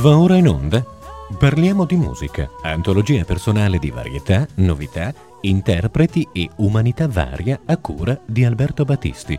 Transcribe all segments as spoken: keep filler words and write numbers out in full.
Va ora in onda? Parliamo di musica, antologia personale di varietà, novità, interpreti e umanità varia a cura di Alberto Battisti.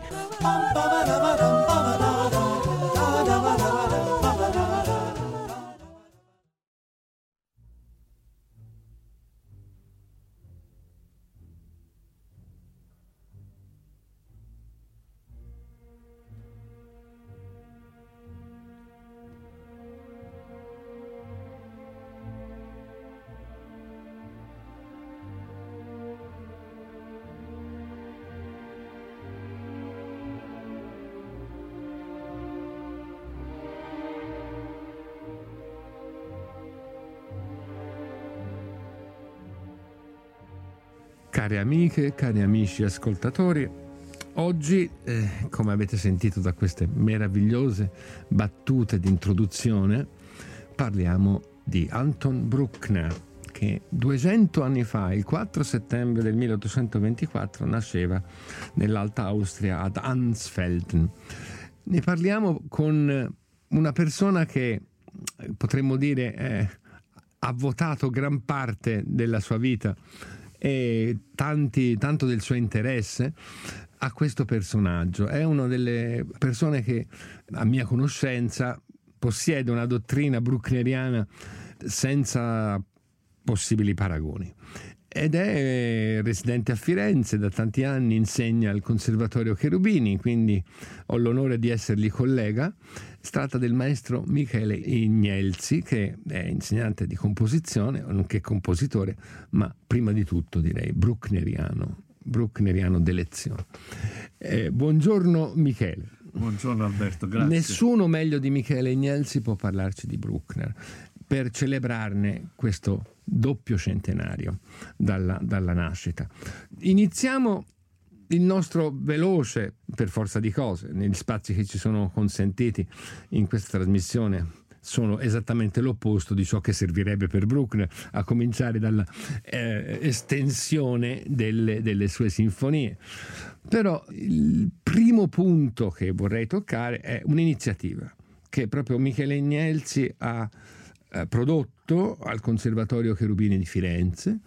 Care amiche, cari amici ascoltatori, oggi, eh, come avete sentito da queste meravigliose battute di introduzione, parliamo di Anton Bruckner, che duecento anni fa, il quattro settembre del milleottocentoventiquattro, nasceva nell'Alta Austria ad Ansfelden. Ne parliamo con una persona che, potremmo dire, eh, ha votato gran parte della sua vita e tanti, tanto del suo interesse a questo personaggio. È una delle persone che, a mia conoscenza, possiede una dottrina bruckneriana senza possibili paragoni. Ed è residente a Firenze da tanti anni, insegna al Conservatorio Cherubini, quindi ho l'onore di essergli collega. Si tratta del maestro Michele Ignelzi, che è insegnante di composizione, nonché compositore, ma prima di tutto direi bruckneriano, bruckneriano d'elezione. Eh, buongiorno Michele. Buongiorno Alberto, grazie. Nessuno meglio di Michele Ignelzi può parlarci di Bruckner, per celebrarne questo doppio centenario dalla, dalla nascita. Iniziamo il nostro veloce, per forza di cose, negli spazi che ci sono consentiti in questa trasmissione sono esattamente l'opposto di ciò che servirebbe per Bruckner, a cominciare dalla eh, estensione delle, delle sue sinfonie. Però il primo punto che vorrei toccare è un'iniziativa che proprio Michele Ignelzi ha prodotto al Conservatorio Cherubini di Firenze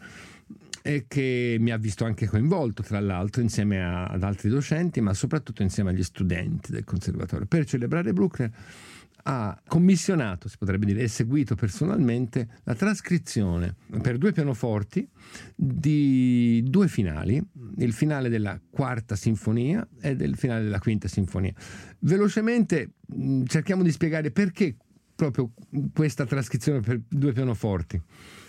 e che mi ha visto anche coinvolto, tra l'altro, insieme a, ad altri docenti, ma soprattutto insieme agli studenti del Conservatorio. Per celebrare Bruckner ha commissionato, si potrebbe dire, eseguito personalmente la trascrizione per due pianoforti di due finali, il finale della quarta sinfonia e del finale della quinta sinfonia. Velocemente mh, cerchiamo di spiegare perché proprio questa trascrizione per due pianoforti.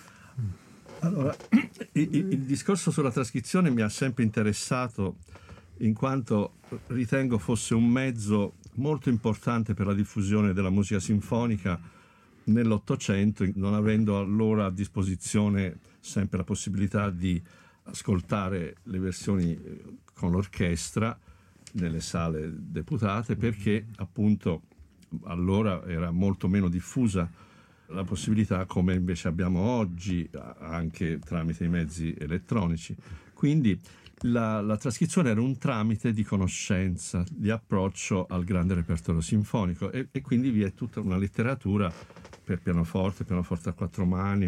Allora, il, il discorso sulla trascrizione mi ha sempre interessato, in quanto ritengo fosse un mezzo molto importante per la diffusione della musica sinfonica nell'Ottocento, non avendo allora a disposizione sempre la possibilità di ascoltare le versioni con l'orchestra nelle sale deputate, perché appunto allora era molto meno diffusa la possibilità, come invece abbiamo oggi, anche tramite i mezzi elettronici. Quindi la, la trascrizione era un tramite di conoscenza, di approccio al grande repertorio sinfonico, e, e quindi vi è tutta una letteratura per pianoforte, pianoforte a quattro mani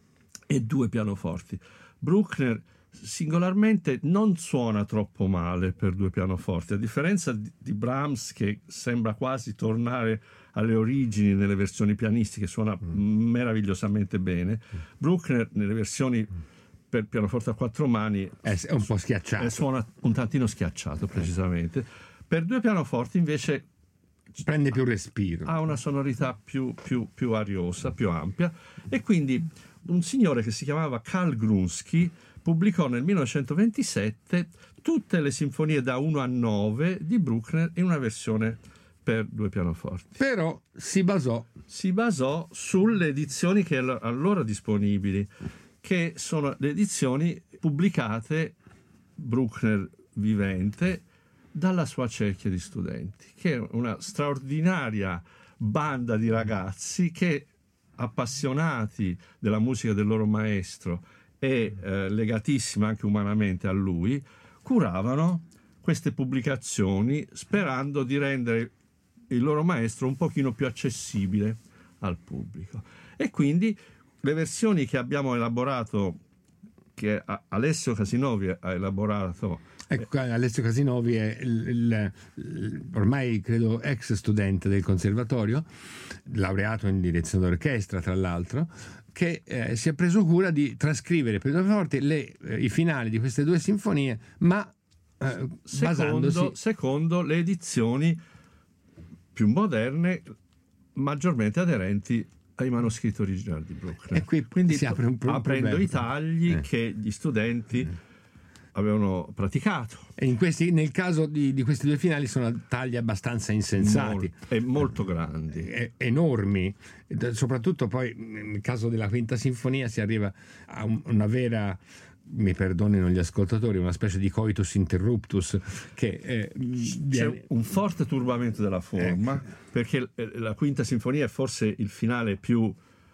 e due pianoforti. Bruckner singolarmente non suona troppo male per due pianoforti, a differenza di, di Brahms, che sembra quasi tornare alle origini nelle versioni pianistiche, suona mm. meravigliosamente bene. Mm. Bruckner nelle versioni per pianoforte a quattro mani è, è un po' schiacciato, suona un tantino schiacciato, precisamente. Per due pianoforti invece prende più respiro, ha una sonorità più, più, più ariosa, più ampia, e quindi un signore che si chiamava Karl Grunsky pubblicò nel millenovecentoventisette tutte le sinfonie da uno a nove di Bruckner in una versione per due pianoforti. Però si basò si basò sulle edizioni che erano allora disponibili, che sono le edizioni pubblicate, Bruckner vivente, dalla sua cerchia di studenti, che è una straordinaria banda di ragazzi che, appassionati della musica del loro maestro e eh, legatissima anche umanamente a lui, curavano queste pubblicazioni sperando di rendere il loro maestro un pochino più accessibile al pubblico. E quindi le versioni che abbiamo elaborato, che Alessio Casinovi ha elaborato. Ecco, Alessio Casinovi è il, il, il, ormai credo ex studente del conservatorio, laureato in direzione d'orchestra tra l'altro, che eh, si è preso cura di trascrivere per pianoforte le, eh, i finali di queste due sinfonie, ma eh, secondo, basandosi secondo le edizioni più moderne, maggiormente aderenti ai manoscritti originali di Bruckner. E qui quindi si apre un, pro- aprendo problema. i tagli eh. che gli studenti eh. avevano praticato. E in questi, nel caso di, di questi due finali sono tagli abbastanza insensati. Mol, e molto grandi. Eh, enormi. Soprattutto poi nel caso della Quinta Sinfonia si arriva a un, una vera, mi perdonino gli ascoltatori, una specie di coitus interruptus che eh, viene... c'è un forte turbamento della forma, ecco. Perché la Quinta Sinfonia è forse il finale più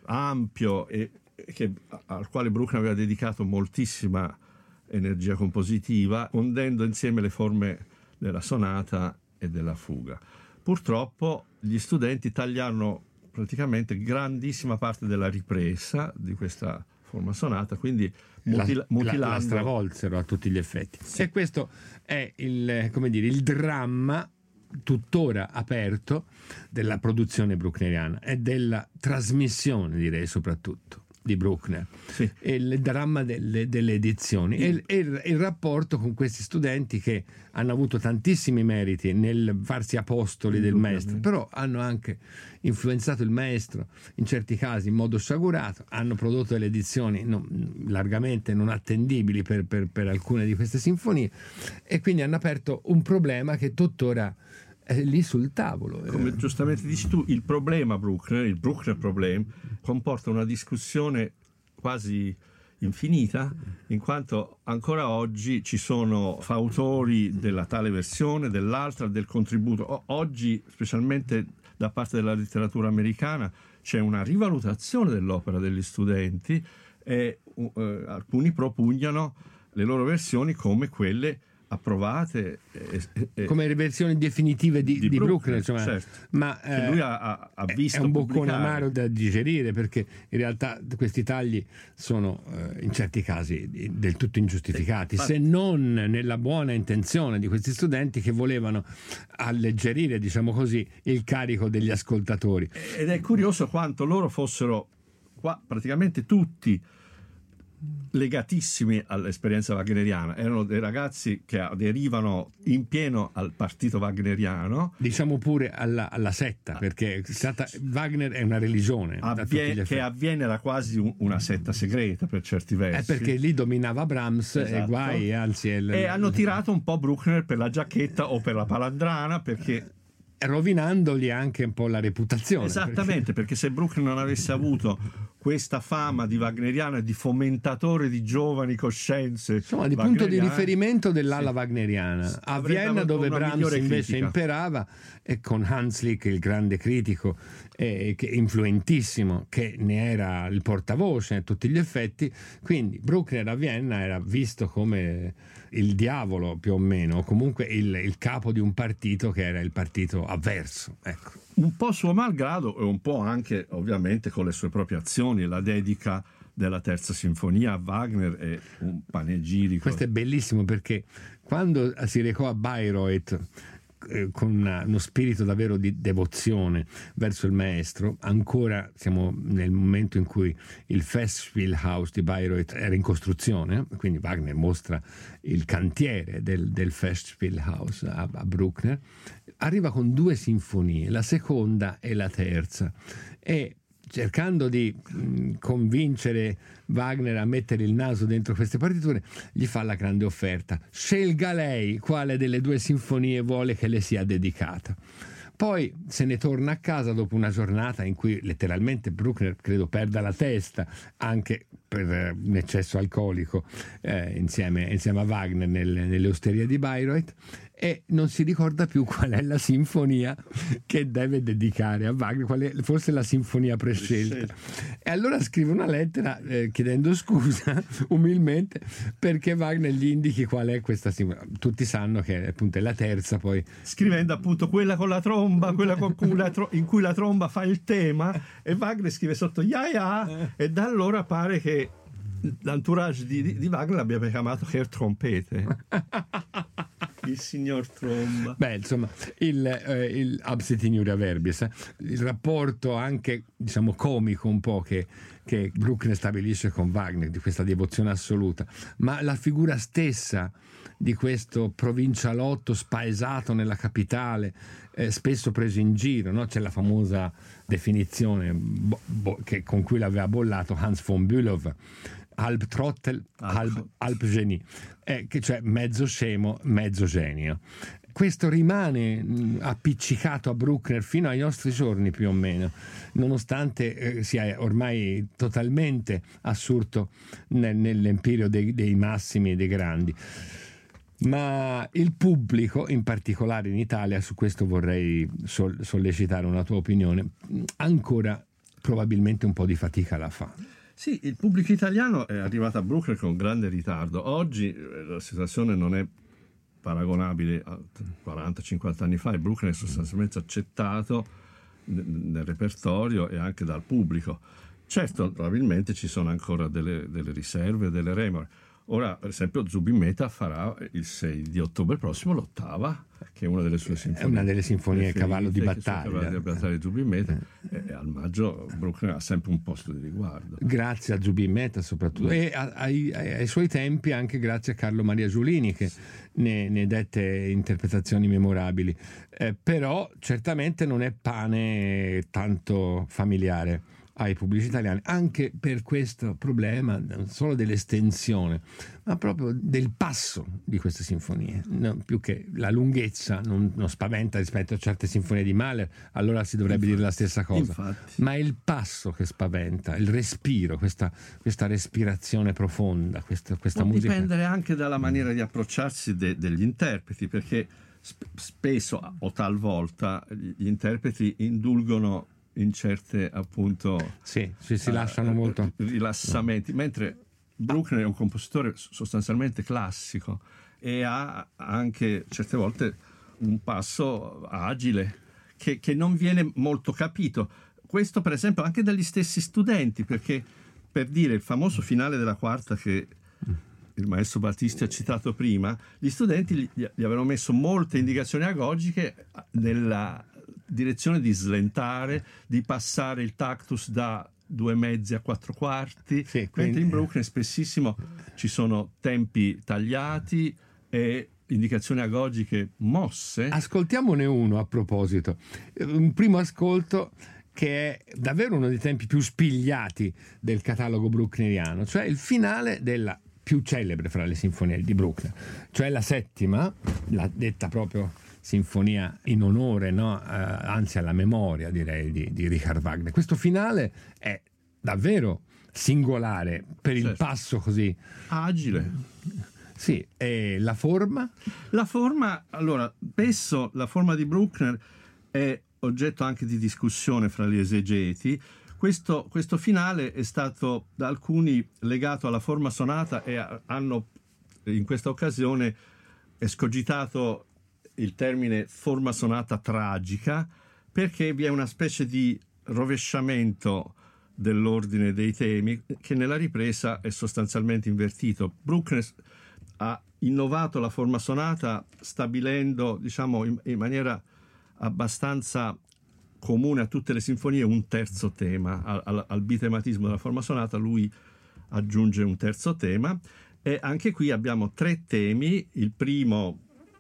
ampio e che, al quale Bruckner aveva dedicato moltissima energia compositiva, fondendo insieme le forme della sonata e della fuga. Purtroppo gli studenti tagliarono praticamente grandissima parte della ripresa di questa forma sonata, quindi mutil- la, mutilando... la, la stravolsero a tutti gli effetti. Sì. E questo è il, come dire, il dramma tuttora aperto della produzione bruckneriana e della trasmissione, direi, soprattutto di Bruckner, sì. E il dramma delle, delle edizioni e, il, e il, il rapporto con questi studenti che hanno avuto tantissimi meriti nel farsi apostoli del maestro, però hanno anche influenzato il maestro in certi casi in modo sciagurato, hanno prodotto delle edizioni non, largamente non attendibili per, per, per alcune di queste sinfonie, e quindi hanno aperto un problema che tuttora è lì sul tavolo. Come giustamente dici tu, il problema Bruckner, il Bruckner Problem, comporta una discussione quasi infinita, in quanto ancora oggi ci sono fautori della tale versione, dell'altra, del contributo. Oggi, specialmente da parte della letteratura americana, c'è una rivalutazione dell'opera degli studenti e uh, alcuni propugnano le loro versioni come quelle approvate e, e, come le versioni definitive di, di, di Bruckner, Bruckner, insomma, certo, ma che lui ha, ha, ha visto è un boccone pubblicare. amaro da digerire, perché in realtà questi tagli sono eh, in certi casi del tutto ingiustificati, sì, se non nella buona intenzione di questi studenti che volevano alleggerire, diciamo così, il carico degli ascoltatori. Ed è curioso quanto loro fossero qua praticamente tutti legatissimi all'esperienza wagneriana, erano dei ragazzi che aderivano in pieno al partito wagneriano, diciamo pure alla, alla setta, perché è stata, Wagner è una religione Avvie, che avviene era quasi un, una setta segreta per certi versi, è perché lì dominava Brahms, esatto. E guai, anzi è l- e hanno tirato un po' Bruckner per la giacchetta o per la palandrana, perché rovinandogli anche un po' la reputazione. Esattamente, perché, perché se Bruckner non avesse avuto questa fama di wagneriano e di fomentatore di giovani coscienze, insomma, di punto di riferimento dell'ala sì. wagneriana, a Vienna, dove Brahms invece critica. imperava, e con Hanslick, il grande critico, eh, che, influentissimo, che ne era il portavoce a tutti gli effetti. Quindi Bruckner a Vienna era visto come il diavolo, più o meno, o comunque il, il capo di un partito che era il partito avverso, ecco. Un po' suo malgrado e un po' anche ovviamente con le sue proprie azioni. La dedica della Terza Sinfonia a Wagner è un panegirico. Questo è bellissimo, perché quando si recò a Bayreuth eh, con una, uno spirito davvero di devozione verso il maestro, ancora siamo nel momento in cui il Festspielhaus di Bayreuth era in costruzione, quindi Wagner mostra il cantiere del, del Festspielhaus a, a Bruckner, arriva con due sinfonie, la seconda e la terza, e cercando di mh, convincere Wagner a mettere il naso dentro queste partiture, gli fa la grande offerta: scelga lei quale delle due sinfonie vuole che le sia dedicata. Poi se ne torna a casa dopo una giornata in cui letteralmente Bruckner credo perda la testa, anche per un eccesso alcolico, eh, insieme, insieme a Wagner nelle, nelle osterie di Bayreuth, e non si ricorda più qual è la sinfonia che deve dedicare a Wagner, qual è, forse la sinfonia prescelta. E allora scrive una lettera eh, chiedendo scusa umilmente perché Wagner gli indichi qual è questa sinfonia. Tutti sanno che appunto è la terza, poi scrivendo appunto quella con la tromba, quella con cui la tro- in cui la tromba fa il tema, e Wagner scrive sotto ya ya, e da allora pare che l'entourage di, di, di Wagner l'abbia chiamato Herr Trompete, il signor tromba. Beh, insomma, il, eh, il absit in iuria verbis, eh? Il rapporto anche, diciamo, comico un po' che, che Bruckner stabilisce con Wagner, di questa devozione assoluta, ma la figura stessa di questo provincialotto spaesato nella capitale, eh, spesso preso in giro, no? C'è la famosa definizione bo- bo- che, con cui l'aveva bollato Hans von Bülow, halb Trottel, halb, halb Genie, eh, che cioè mezzo scemo, mezzo genio. Questo rimane mh, appiccicato a Bruckner fino ai nostri giorni più o meno, nonostante eh, sia ormai totalmente assurto nel, nell'empirio dei, dei massimi e dei grandi. Ma il pubblico, in particolare in Italia, su questo vorrei sol- sollecitare una tua opinione, ancora probabilmente un po' di fatica la fa. Sì, il pubblico italiano è arrivato a Bruckner con grande ritardo. Oggi la situazione non è paragonabile a quaranta cinquanta anni fa, e Bruckner è sostanzialmente accettato nel repertorio e anche dal pubblico. Certo, probabilmente ci sono ancora delle, delle riserve, delle remore. Ora, per esempio, Zubin Mehta farà il sei di ottobre prossimo l'ottava, che è una delle sue sinfonie. È una delle sinfonie cavallo di battaglia. Cavallo di battaglia di Zubin Mehta, e, e al maggio Bruckner ha sempre un posto di riguardo. Grazie a Zubin Mehta soprattutto, e a, ai, ai suoi tempi anche grazie a Carlo Maria Giulini, che ne, ne dette interpretazioni memorabili. Eh, però certamente non è pane tanto familiare ai pubblici italiani, anche per questo problema non solo dell'estensione, ma proprio del passo di queste sinfonie. No, più che la lunghezza non, non spaventa rispetto a certe sinfonie di Mahler, allora si dovrebbe infatti dire la stessa cosa. Infatti. Ma è il passo che spaventa, il respiro, questa, questa respirazione profonda, questa, questa può musica. Dipendere anche dalla maniera di approcciarsi de, degli interpreti, perché sp- spesso o talvolta gli interpreti indulgono in certe appunto sì, sì, si lasciano uh, molto rilassamenti, no. Mentre Bruckner è un compositore sostanzialmente classico e ha anche certe volte un passo agile che, che non viene molto capito. Questo per esempio anche dagli stessi studenti, perché per dire il famoso finale della quarta che il maestro Battisti ha citato prima, gli studenti gli, gli avevano messo molte indicazioni agogiche nella direzione di slentare, di passare il tactus da due mezzi a quattro quarti, sì, quindi... mentre in Bruckner spessissimo ci sono tempi tagliati e indicazioni agogiche mosse. Ascoltiamone uno a proposito, un primo ascolto che è davvero uno dei tempi più spigliati del catalogo bruckneriano, cioè il finale della più celebre fra le sinfonie di Bruckner, cioè la settima, la detta proprio sinfonia in onore, no? eh, anzi alla memoria direi di, di Richard Wagner. Questo finale è davvero singolare per certo. Il passo così agile. Sì, e la forma? La forma, allora, spesso la forma di Bruckner è oggetto anche di discussione fra gli esegeti. Questo, questo finale è stato da alcuni legato alla forma sonata e a, hanno in questa occasione escogitato il termine forma sonata tragica, perché vi è una specie di rovesciamento dell'ordine dei temi che nella ripresa è sostanzialmente invertito. Bruckner ha innovato la forma sonata stabilendo, diciamo, in, in maniera abbastanza comune a tutte le sinfonie un terzo tema. Al, al, al bitematismo della forma sonata lui aggiunge un terzo tema, e anche qui abbiamo tre temi. Il primo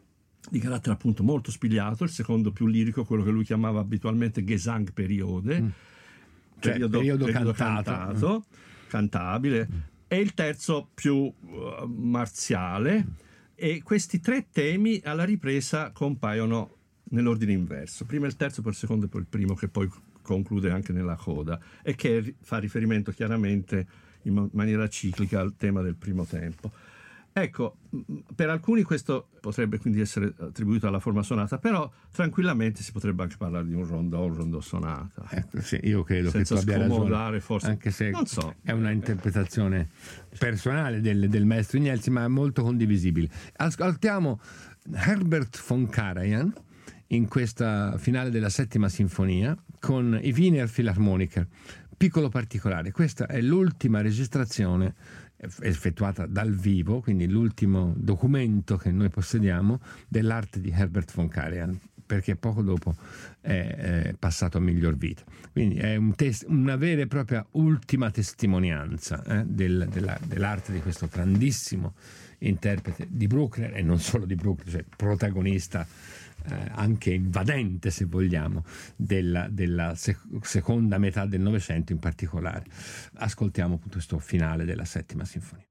di carattere appunto molto spigliato, il secondo più lirico, quello che lui chiamava abitualmente Gesangperiode, mm. cioè periodo, periodo, periodo cantato, cantato, mm. cantabile, mm. e il terzo più uh, marziale, e questi tre temi alla ripresa compaiono nell'ordine inverso, prima il terzo, poi il secondo e poi il primo, che poi conclude anche nella coda, e che fa riferimento chiaramente in maniera ciclica al tema del primo tempo. Ecco, per alcuni questo potrebbe quindi essere attribuito alla forma sonata, però tranquillamente si potrebbe anche parlare di un rondò, un rondò sonata. Ecco, sì, io credo Senza che tu abbia ragione, forse. anche se non so. è una interpretazione personale del, del maestro Ignelzi, ma molto condivisibile. Ascoltiamo Herbert von Karajan in questa finale della settima sinfonia con i Wiener Philharmoniker. Piccolo particolare, questa è l'ultima registrazione effettuata dal vivo, quindi l'ultimo documento che noi possediamo dell'arte di Herbert von Karajan, perché poco dopo è, è passato a miglior vita. Quindi è un tes- una vera e propria ultima testimonianza eh, del, della, dell'arte di questo grandissimo interprete di Bruckner, e non solo di Bruckner, cioè protagonista eh, anche invadente, se vogliamo, della, della sec- seconda metà del Novecento in particolare. Ascoltiamo appunto questo finale della settima sinfonia.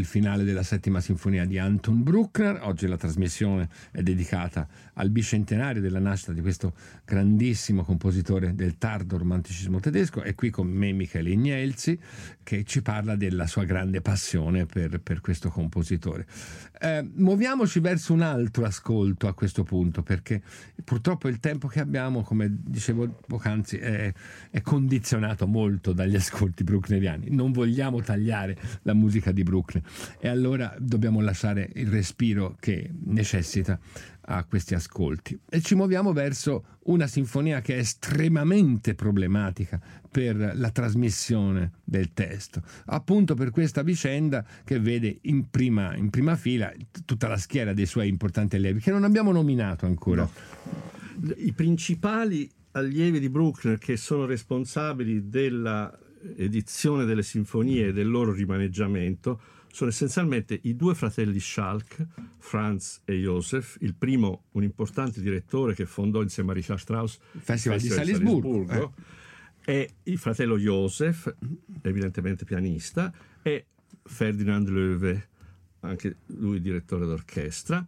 finale della settima sinfonia di Anton Bruckner. Oggi la trasmissione è dedicata al bicentenario della nascita di questo grandissimo compositore del tardo romanticismo tedesco. È qui con me Michele Ignelzi, che ci parla della sua grande passione per, per questo compositore. Eh, muoviamoci verso un altro ascolto a questo punto, perché purtroppo il tempo che abbiamo, come dicevo poc'anzi, è, è condizionato molto dagli ascolti bruckneriani. Non vogliamo tagliare la musica di Bruckner e allora dobbiamo lasciare il respiro che necessita a questi ascolti, e ci muoviamo verso una sinfonia che è estremamente problematica per la trasmissione del testo, appunto per questa vicenda che vede in prima, in prima fila tutta la schiera dei suoi importanti allievi, che non abbiamo nominato ancora. No. I principali allievi di Bruckner che sono responsabili della edizione delle sinfonie e del loro rimaneggiamento sono essenzialmente i due fratelli Schalk, Franz e Joseph, il primo un importante direttore che fondò insieme a Richard Strauss il Festival, Festival di Salisburgo, Salisburgo eh. e il fratello Joseph, evidentemente pianista, e Ferdinand Loewe, anche lui direttore d'orchestra.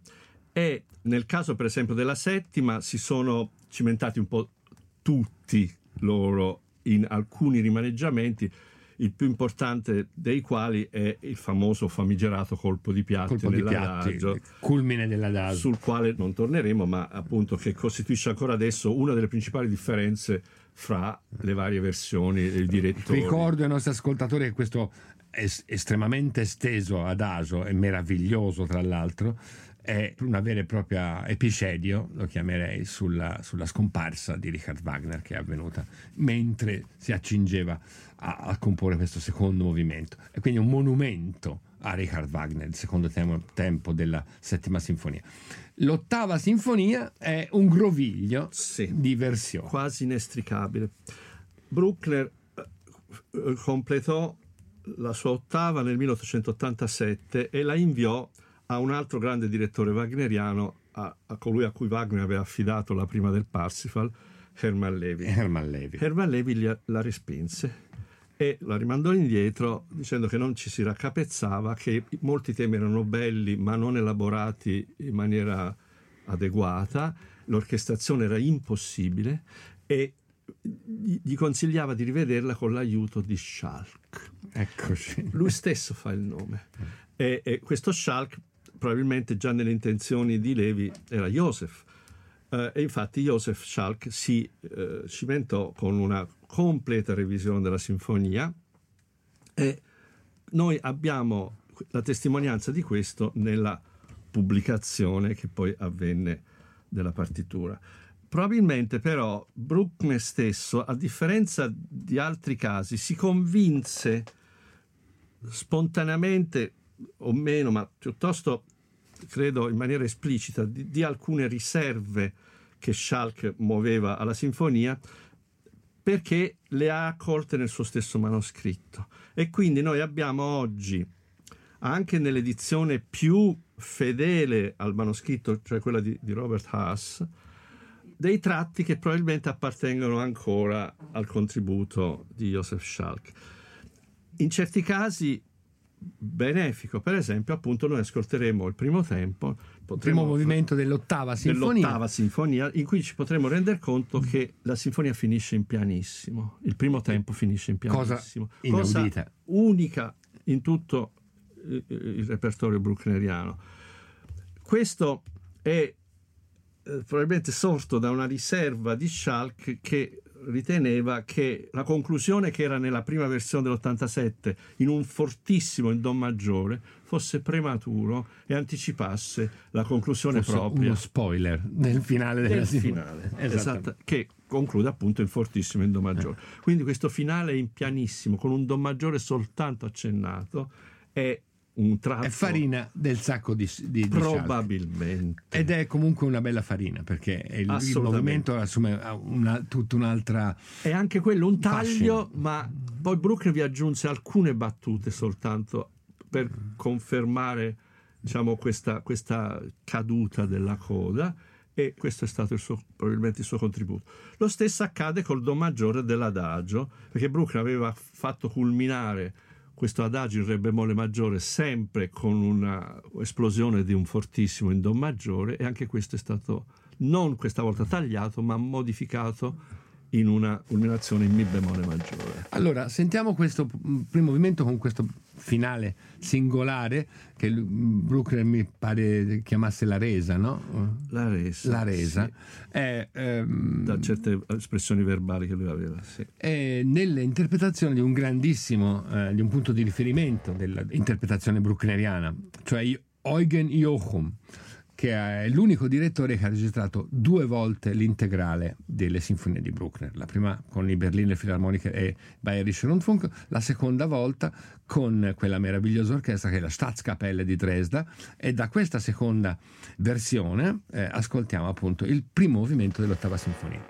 E nel caso per esempio della settima si sono cimentati un po' tutti loro in alcuni rimaneggiamenti, il più importante dei quali è il famoso famigerato colpo di piatti colpo di piatti, culmine dell'adagio, sul quale non torneremo, ma appunto che costituisce ancora adesso una delle principali differenze fra le varie versioni dei direttori. Ricordo ai nostri ascoltatori che questo è estremamente esteso adagio è meraviglioso, tra l'altro è una vera e propria epicedio, lo chiamerei, sulla, sulla scomparsa di Richard Wagner, che è avvenuta mentre si accingeva a, a comporre questo secondo movimento, e quindi un monumento a Richard Wagner, il secondo tempo, tempo della settima sinfonia. L'ottava sinfonia è un groviglio sì, di versioni quasi inestricabile. Bruckner eh, completò la sua ottava nel milleottocentottantasette e la inviò a un altro grande direttore wagneriano, a, a colui a cui Wagner aveva affidato la prima del Parsifal, Hermann Levy. Hermann Levy, Hermann Levy la respinse e la rimandò indietro dicendo che non ci si raccapezzava, che molti temi erano belli ma non elaborati in maniera adeguata, l'orchestrazione era impossibile e gli consigliava di rivederla con l'aiuto di Schalk. Eccoci. Lui stesso fa il nome. E, e questo Schalk probabilmente già nelle intenzioni di Levy era Joseph. Uh, e infatti Joseph Schalk si uh, cimentò con una completa revisione della sinfonia, e noi abbiamo la testimonianza di questo nella pubblicazione che poi avvenne della partitura. Probabilmente però Bruckner stesso, a differenza di altri casi, si convinse spontaneamente o meno, ma piuttosto credo in maniera esplicita, di, di alcune riserve che Schalk muoveva alla sinfonia, perché le ha accolte nel suo stesso manoscritto. E quindi noi abbiamo oggi, anche nell'edizione più fedele al manoscritto, cioè quella di, di Robert Haas, dei tratti che probabilmente appartengono ancora al contributo di Joseph Schalk. In certi casi benefico, per esempio, appunto noi ascolteremo il primo tempo, il primo movimento dell'ottava sinfonia. dell'ottava sinfonia, in cui ci potremo rendere conto mm. che la sinfonia finisce in pianissimo, il primo tempo finisce in pianissimo, cosa inaudita, cosa unica in tutto il repertorio bruckneriano. Questo è eh, probabilmente sorto da una riserva di Schalk, che riteneva che la conclusione che era nella prima versione dell'ottantasette in un fortissimo in do maggiore fosse prematuro e anticipasse la conclusione fosse propria, uno spoiler nel finale della del sinfonia, finale, esatto, che conclude appunto in fortissimo in do maggiore. Eh. Quindi questo finale in pianissimo con un do maggiore soltanto accennato è un tratto, è farina del sacco di, di, di probabilmente Schalk. Ed è comunque una bella farina, perché il, il movimento assume una, tutta un'altra, è anche quello un taglio, fascino. Ma poi Bruckner vi aggiunse alcune battute soltanto per confermare, diciamo, questa, questa caduta della coda, e questo è stato il suo, probabilmente il suo contributo. Lo stesso accade col do maggiore dell'adagio, perché Bruckner aveva fatto culminare questo adagio in re bemolle maggiore sempre con una esplosione di un fortissimo in do maggiore, e anche questo è stato non questa volta tagliato ma modificato in una culminazione in mi bemolle maggiore. Allora sentiamo questo primo movimento con questo finale singolare che Bruckner mi pare chiamasse la resa, no? La resa. La resa. Sì. È, ehm, da certe espressioni verbali che lui aveva, sì. È nelle interpretazioni di un grandissimo, eh, di un punto di riferimento dell'interpretazione bruckneriana, cioè Eugen Jochum, che è l'unico direttore che ha registrato due volte l'integrale delle sinfonie di Bruckner, la prima con i Berliner Philharmoniker e Bayerische Rundfunk, la seconda volta con quella meravigliosa orchestra che è la Staatskapelle di Dresda, e da questa seconda versione eh, ascoltiamo appunto il primo movimento dell'ottava sinfonia.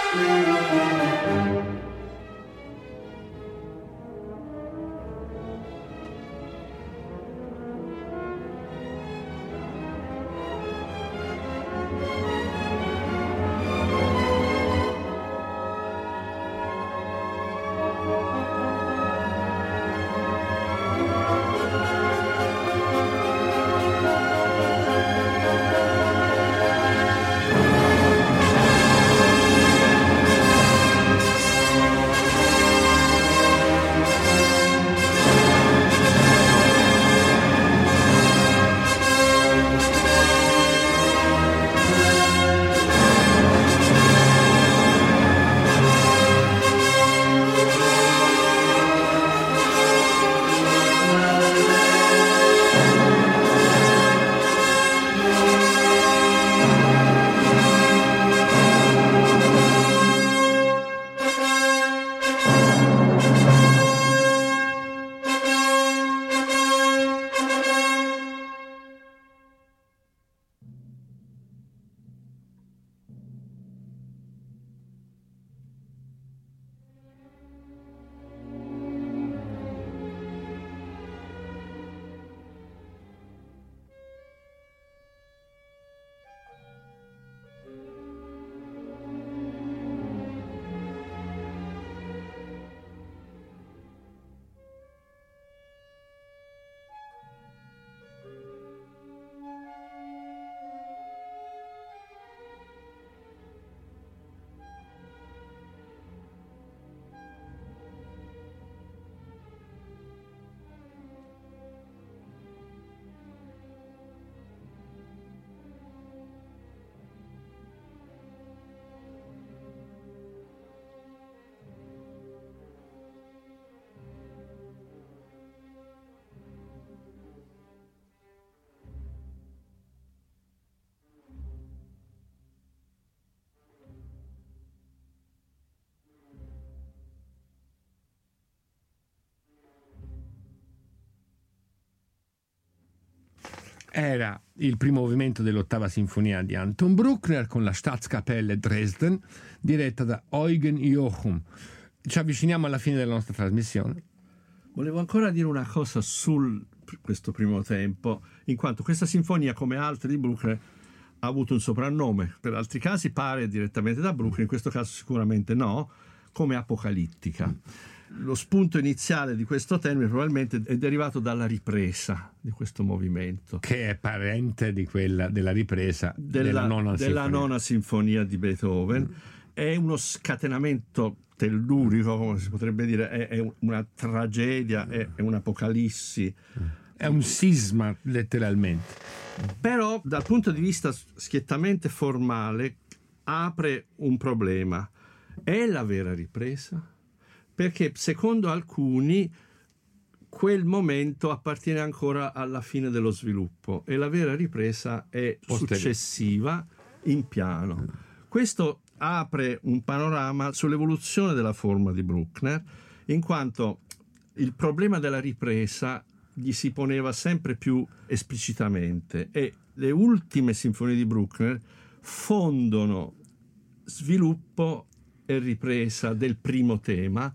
Era il primo movimento dell'ottava sinfonia di Anton Bruckner con la Staatskapelle Dresden, diretta da Eugen Jochum. Ci avviciniamo alla fine della nostra trasmissione. Volevo ancora dire una cosa su questo primo tempo, in quanto questa sinfonia, come altre di Bruckner, ha avuto un soprannome. Per altri casi pare direttamente da Bruckner, in questo caso sicuramente no, come apocalittica. Lo spunto iniziale di questo termine probabilmente è derivato dalla ripresa di questo movimento, che è parente di quella della ripresa della, della, nona, della sinfonia. nona sinfonia di Beethoven. Mm. È uno scatenamento tellurico, come si potrebbe dire, è, è una tragedia, è, è un'apocalissi. Mm. È un sisma, letteralmente. Però dal punto di vista schiettamente formale apre un problema. È la vera ripresa? Perché secondo alcuni quel momento appartiene ancora alla fine dello sviluppo e la vera ripresa è successiva in piano. Questo apre un panorama sull'evoluzione della forma di Bruckner, in quanto il problema della ripresa gli si poneva sempre più esplicitamente e le ultime sinfonie di Bruckner fondono sviluppo e ripresa del primo tema,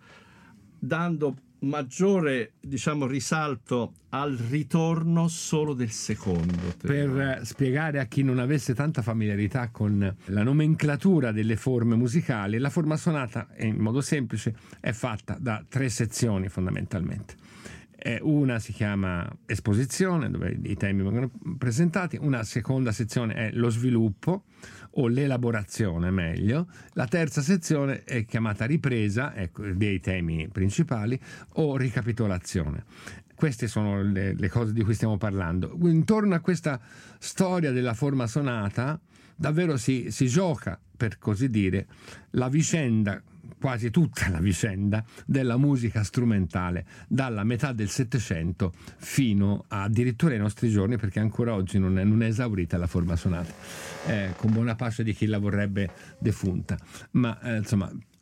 dando maggiore, diciamo, risalto al ritorno solo del secondo tema. Per spiegare a chi non avesse tanta familiarità con la nomenclatura delle forme musicali, la forma sonata, in modo semplice, è fatta da tre sezioni fondamentalmente. Una si chiama esposizione, dove i temi vengono presentati, una seconda sezione è lo sviluppo o l'elaborazione meglio, la terza sezione è chiamata ripresa, ecco, dei temi principali, o ricapitolazione. Queste sono le, le cose di cui stiamo parlando. Intorno a questa storia della forma sonata davvero si, si gioca, per così dire, la vicenda, quasi tutta la vicenda della musica strumentale dalla metà del Settecento fino a addirittura ai nostri giorni, perché ancora oggi non è, non è esaurita la forma sonata, eh, con buona pace di chi la vorrebbe defunta. Ma eh, insomma,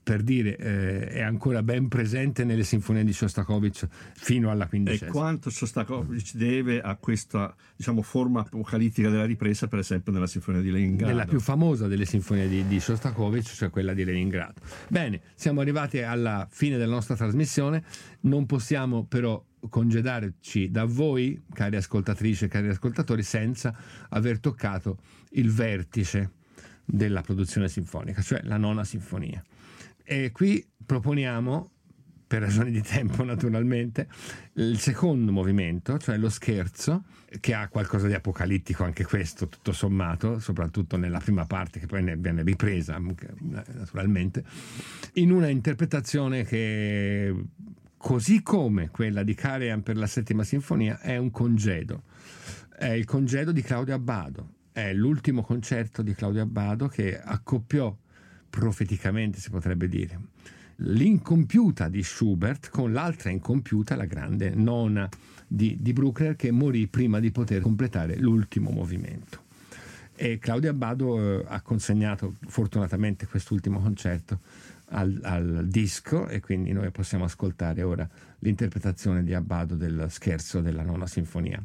per dire, eh, è ancora ben presente nelle sinfonie di Shostakovich fino alla quindicesima. E quanto Shostakovich deve a questa, diciamo, forma apocalittica della ripresa, per esempio nella sinfonia di Leningrado, nella più famosa delle sinfonie di, di Shostakovich, cioè quella di Leningrado. Bene, siamo arrivati alla fine della nostra trasmissione, non possiamo però congedarci da voi, cari ascoltatrici e cari ascoltatori, senza aver toccato il vertice della produzione sinfonica, cioè la nona sinfonia. E qui proponiamo, per ragioni di tempo naturalmente, il secondo movimento, cioè lo scherzo, che ha qualcosa di apocalittico anche questo, tutto sommato, soprattutto nella prima parte, che poi ne viene ripresa naturalmente, in una interpretazione che, così come quella di Karajan per la settima sinfonia, è un congedo. È il congedo di Claudio Abbado. È l'ultimo concerto di Claudio Abbado che accoppiò profeticamente, si potrebbe dire, l'incompiuta di Schubert con l'altra incompiuta, la grande nona di, di Bruckner, che morì prima di poter completare l'ultimo movimento. E Claudio Abbado eh, ha consegnato fortunatamente quest'ultimo concerto al, al disco, e quindi noi possiamo ascoltare ora l'interpretazione di Abbado del scherzo della nona sinfonia.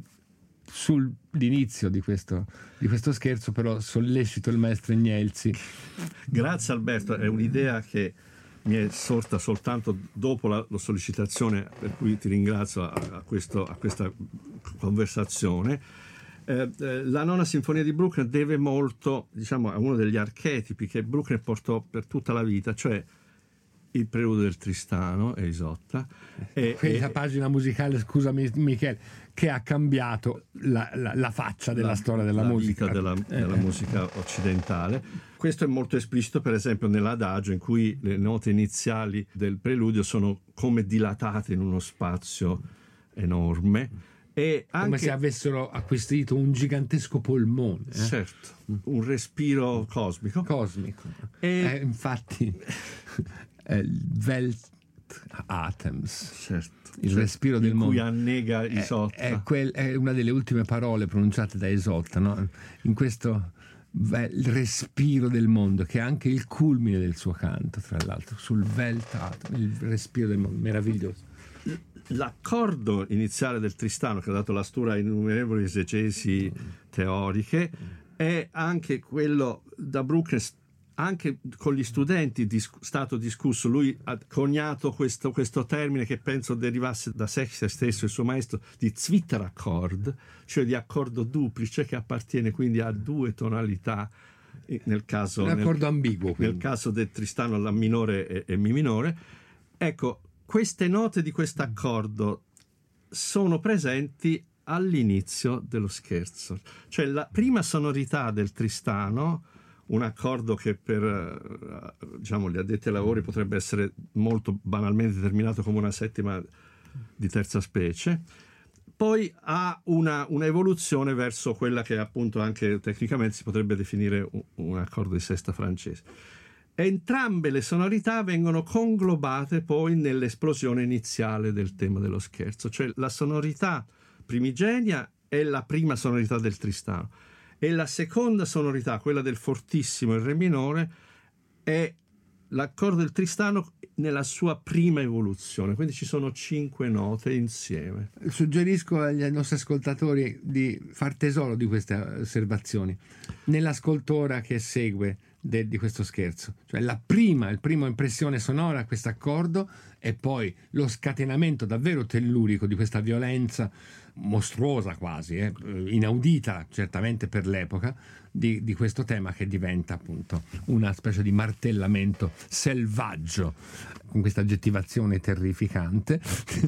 Sull'inizio di questo, di questo scherzo però sollecito il maestro Ignelzi. Grazie Alberto, è un'idea che mi è sorta soltanto dopo la, la sollecitazione, per cui ti ringrazio a, a, questo, a questa conversazione. Eh, eh, la nona sinfonia di Bruckner deve molto, diciamo, a uno degli archetipi che Bruckner portò per tutta la vita, cioè il preludio del Tristano e Isotta. E, quella e, pagina musicale, scusami Michele, che ha cambiato la, la, la faccia della la, storia della la musica, vita della, della eh. musica occidentale. Questo è molto esplicito, per esempio, nell'adagio, in cui le note iniziali del preludio sono come dilatate in uno spazio enorme. E anche, come se avessero acquisito un gigantesco polmone. Eh? Certo, un respiro cosmico. Cosmico. E eh, infatti, Weltatems, certo, il certo, respiro del in mondo. Cui annega Isotta. È, è, quel, è una delle ultime parole pronunciate da Isotta, no? In questo il respiro del mondo, che è anche il culmine del suo canto, tra l'altro, sul Weltatem, il respiro del mondo, meraviglioso. L'accordo iniziale del Tristano, che ha dato la stura a innumerevoli esegesi teoriche, è anche quello da Bruckner, anche con gli studenti dis- stato discusso. Lui ha coniato questo, questo termine che penso derivasse da Sechster stesso, il suo maestro, di Zwitterakkord, cioè di accordo duplice, che appartiene quindi a due tonalità, nel caso, un accordo nel, ambiguo, quindi. Nel caso del Tristano La minore e, e Mi minore. Ecco, queste note di questo accordo sono presenti all'inizio dello scherzo, cioè la prima sonorità del Tristano, un accordo che per, diciamo, gli addetti ai lavori potrebbe essere molto banalmente determinato come una settima di terza specie, poi ha una, una evoluzione verso quella che appunto anche tecnicamente si potrebbe definire un, un accordo di sesta francese. Entrambe le sonorità vengono conglobate poi nell'esplosione iniziale del tema dello scherzo, cioè la sonorità primigenia è la prima sonorità del Tristano e la seconda sonorità, quella del fortissimo in re minore, è l'accordo del Tristano nella sua prima evoluzione, quindi ci sono cinque note insieme. Suggerisco agli nostri ascoltatori di far tesoro di queste osservazioni nella scoltura che segue de, di questo scherzo, cioè la prima, il primo impressione sonora, questo accordo, e poi lo scatenamento davvero tellurico di questa violenza mostruosa quasi, eh, inaudita certamente per l'epoca, di, di questo tema che diventa appunto una specie di martellamento selvaggio, con questa aggettivazione terrificante.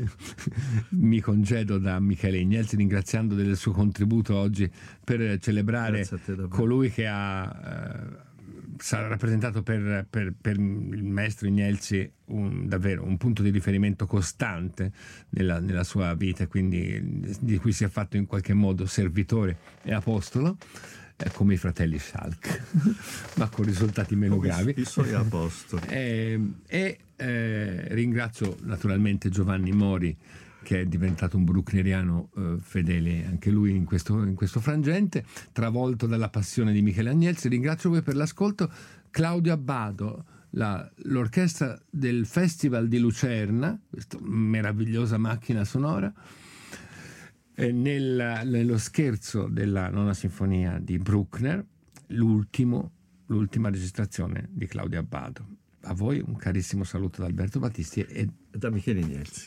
Mi congedo da Michele Ignelzi ringraziando del suo contributo oggi per celebrare colui che ha eh, sarà rappresentato per, per, per il maestro Ignelzi un, davvero un punto di riferimento costante nella, nella sua vita, quindi di cui si è fatto in qualche modo servitore e apostolo, eh, come i fratelli Schalk, ma con risultati meno come gravi. I suoi apostoli. E, e eh, ringrazio naturalmente Giovanni Mori, che è diventato un bruckneriano eh, fedele anche lui in questo, in questo frangente, travolto dalla passione di Michele Agnelsi. Ringrazio voi per l'ascolto. Claudio Abbado la, l'orchestra del Festival di Lucerna, questa meravigliosa macchina sonora, eh, nel, nello scherzo della Nona Sinfonia di Bruckner, l'ultimo, l'ultima registrazione di Claudio Abbado. A voi un carissimo saluto da Alberto Battisti e da Michele Ignelzi.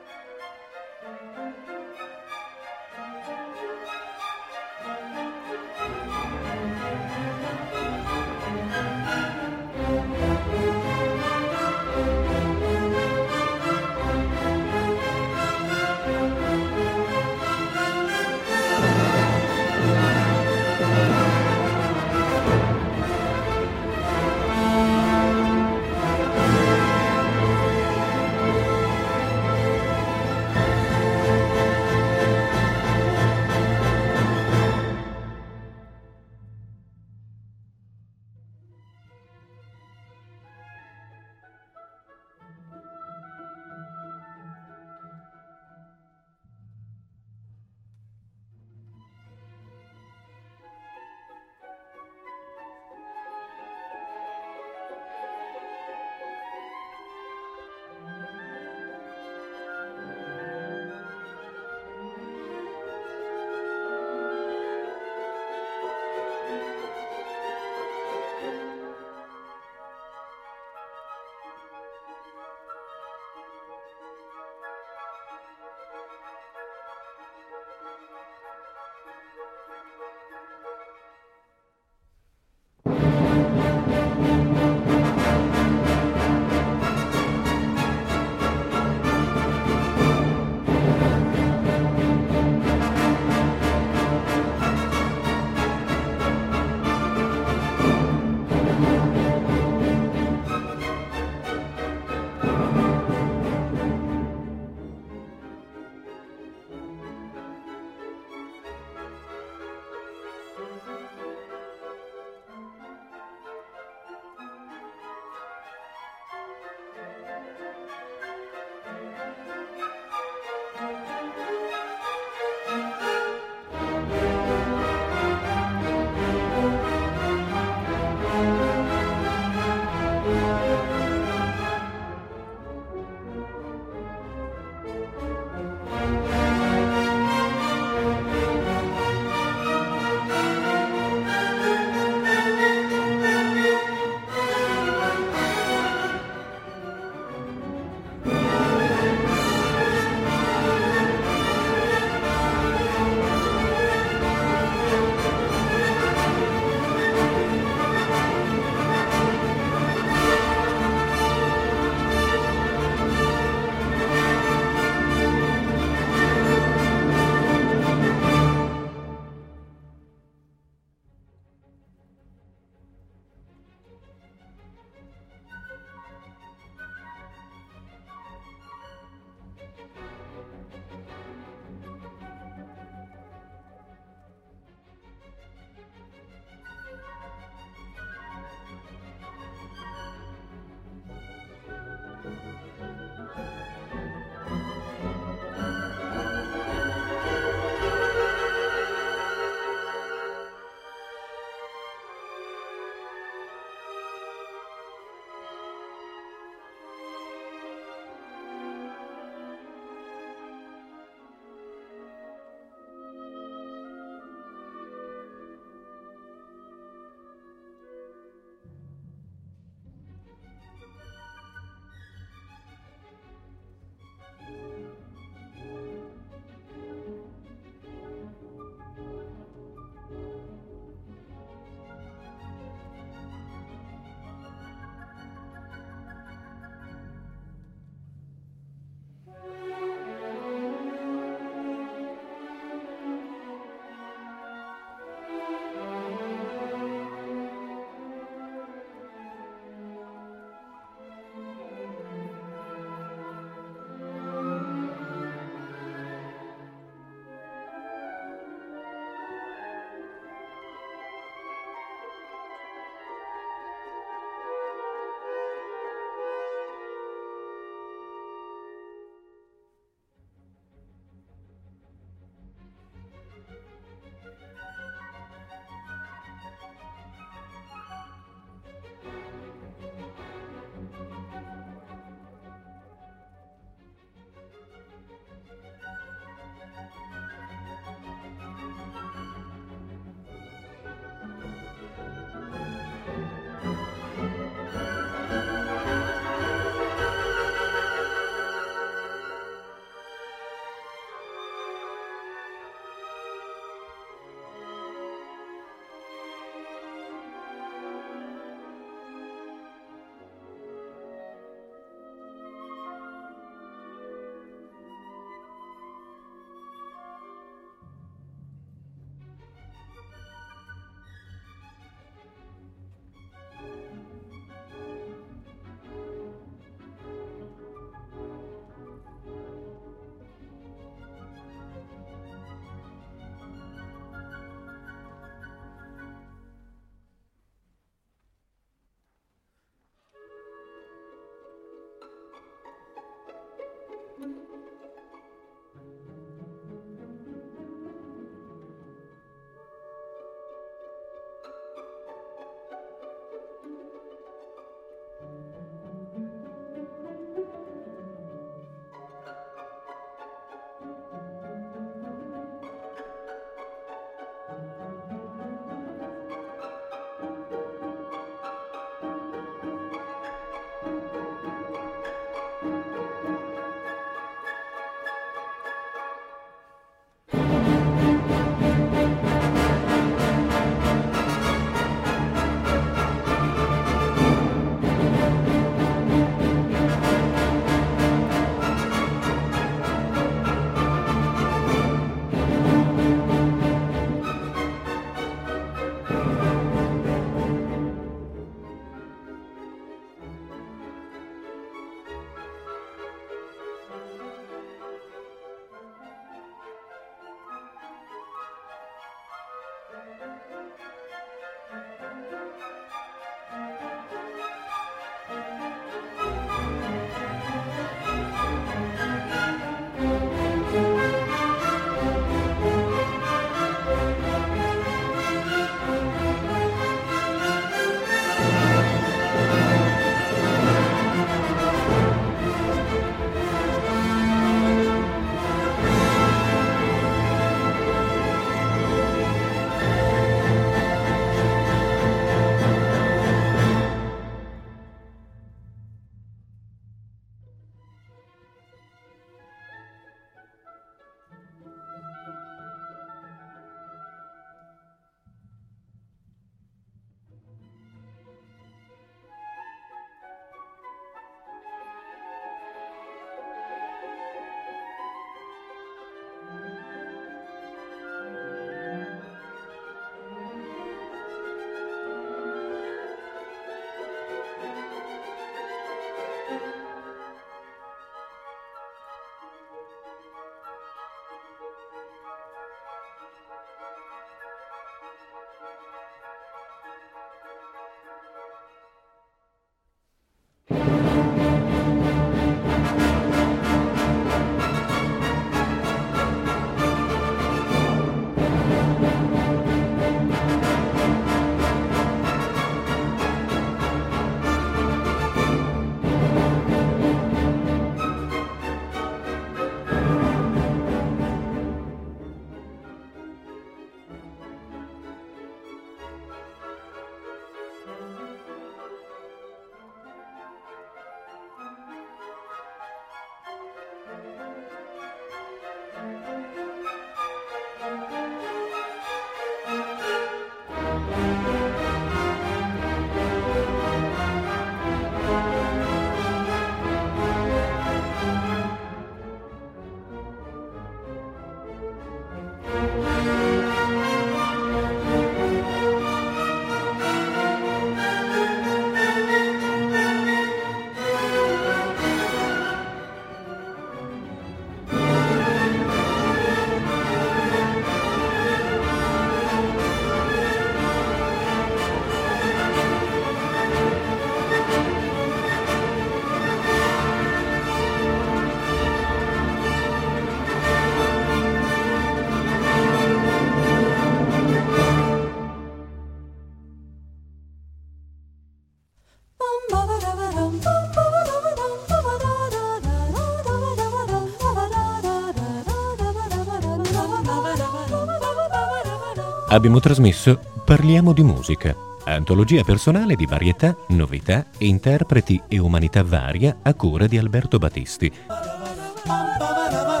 abbiamo trasmesso Parliamo di musica, antologia personale di varietà, novità, interpreti e umanità varia a cura di Alberto Battisti.